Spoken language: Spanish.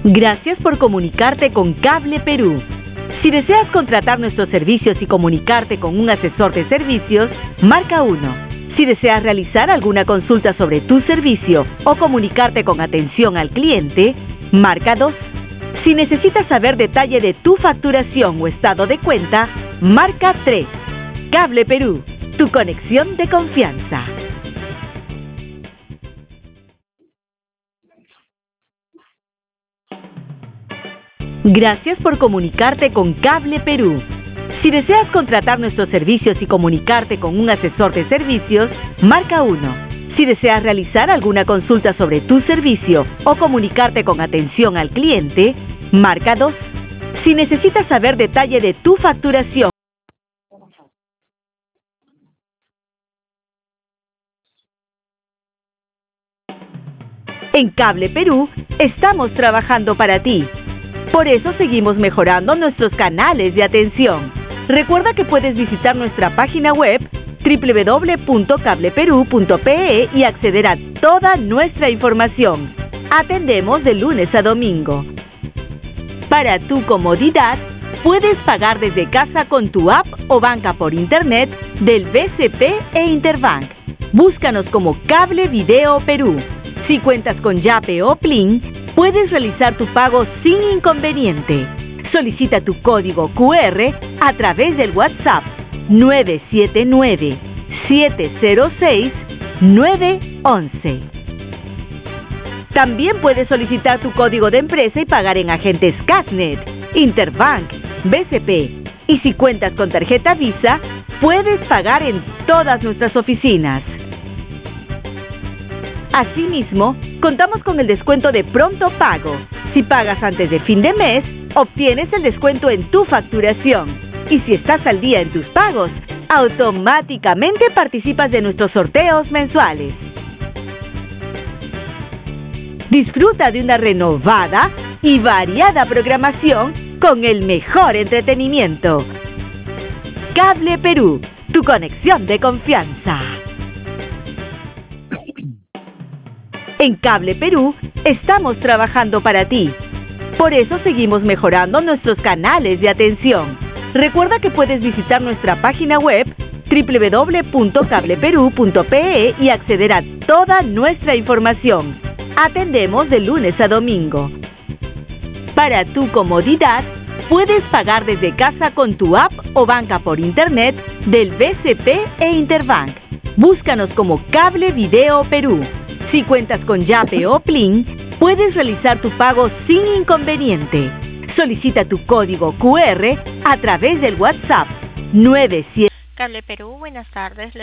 Gracias por comunicarte con Cable Perú. Si deseas contratar nuestros servicios y comunicarte con un asesor de servicios, marca 1. Si deseas realizar alguna consulta sobre tu servicio o comunicarte con atención al cliente, marca 2. Si necesitas saber detalle de tu facturación o estado de cuenta, marca 3. Cable Perú, tu conexión de confianza. Gracias por comunicarte con Cable Perú. Si deseas contratar nuestros servicios y comunicarte con un asesor de servicios, marca 1. Si deseas realizar alguna consulta sobre tu servicio o comunicarte con atención al cliente, marca 2. Si necesitas saber detalle de tu facturación, en Cable Perú estamos trabajando para ti. Por eso seguimos mejorando nuestros canales de atención. Recuerda que puedes visitar nuestra página web www.cableperu.pe y acceder a toda nuestra información. Atendemos de lunes a domingo. Para tu comodidad, puedes pagar desde casa con tu app o banca por internet del BCP e Interbank. Búscanos como Cable Video Perú. Si cuentas con Yape o Plin, puedes realizar tu pago sin inconveniente. Solicita tu código QR a través del WhatsApp 979-706-911. También puedes solicitar tu código de empresa y pagar en agentes Casnet, Interbank, BCP. Y si cuentas con tarjeta Visa, puedes pagar en todas nuestras oficinas. Asimismo, contamos con el descuento de pronto pago. Si pagas antes de fin de mes, obtienes el descuento en tu facturación. Y si estás al día en tus pagos, automáticamente participas de nuestros sorteos mensuales. Disfruta de una renovada y variada programación con el mejor entretenimiento. Cable Perú, tu conexión de confianza. En Cable Perú estamos trabajando para ti. Por eso seguimos mejorando nuestros canales de atención. Recuerda que puedes visitar nuestra página web www.cableperu.pe y acceder a toda nuestra información. Atendemos de lunes a domingo. Para tu comodidad, puedes pagar desde casa con tu app o banca por internet del BCP e Interbank. Búscanos como Cable Video Perú. Si cuentas con Yape o Plin, puedes realizar tu pago sin inconveniente. Solicita tu código QR a través del WhatsApp 97. Cable Perú, buenas tardes.